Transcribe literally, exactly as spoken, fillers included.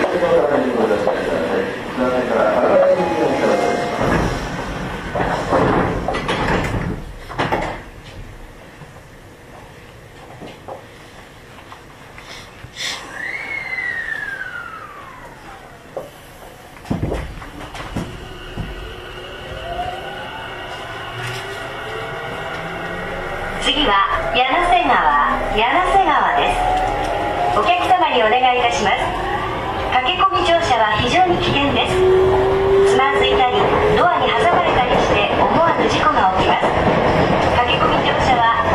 次は柳瀬川、柳瀬川です。お客様にお願いいたします。駆け込み乗車は非常に危険です。つまずいたりドアに挟まれたりして思わぬ事故が起きます。駆け込み乗車は